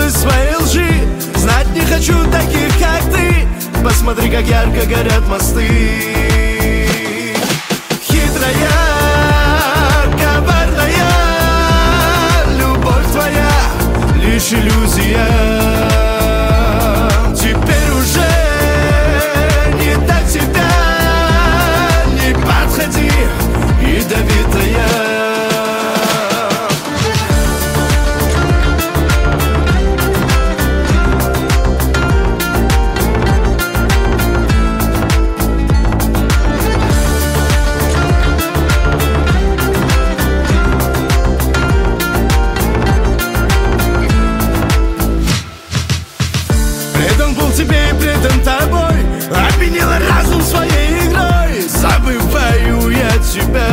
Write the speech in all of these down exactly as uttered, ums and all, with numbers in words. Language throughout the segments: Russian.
из своей лжи. Знать не хочу таких, как ты. Посмотри, как ярко горят мосты. Хитрая, коварная любовь твоя лишь иллюзия. Теперь уже не до тебя. Не подходи, ядовитая. Тебе и предан тобой, опьянила разум своей игрой. Забываю я тебя.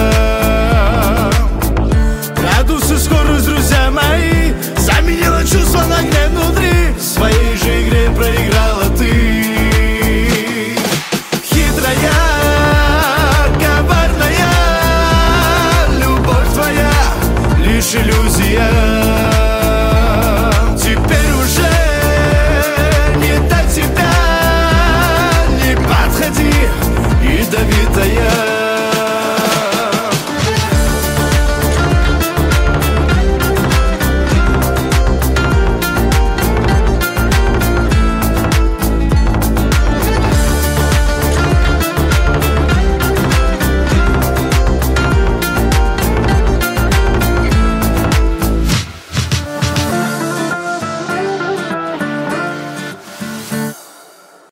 Градусы, скорость, друзья мои, заменила чувства на гнев внутри. В своей же игре проиграла ты. Хитрая, коварная любовь твоя лишь иллюзия.